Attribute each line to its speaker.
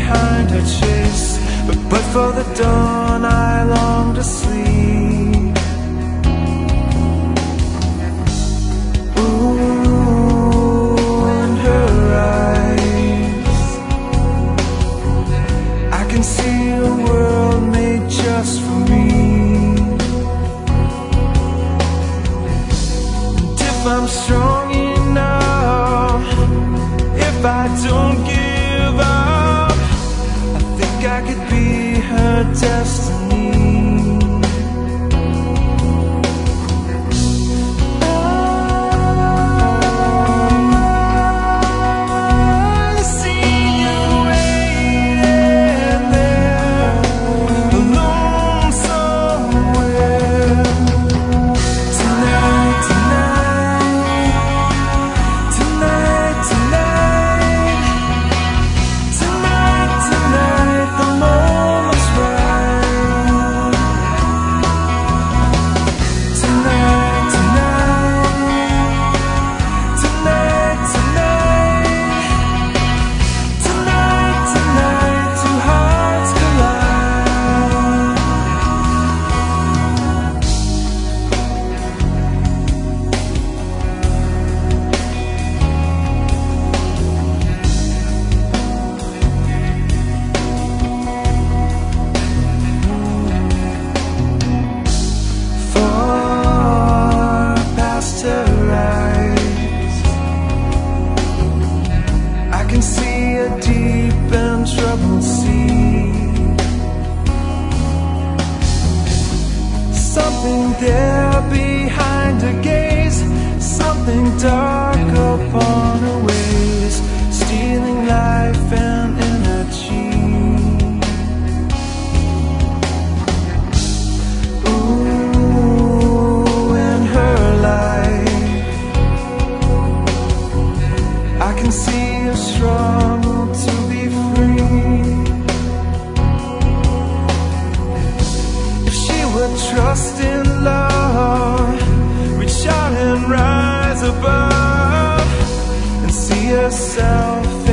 Speaker 1: behind her chase, but for the dawn I long to sleep. Ooh, in her eyes I can see a world made just for me. And if I'm strong enough, if I don't give up, I think I could be her destiny. I can see a deep and troubled sea. Something there behind her gaze, something dark upon her ways, stealing life and energy. Ooh, in her life I can see a struggle to be free. If she would trust in love, reach out and rise above, and see herself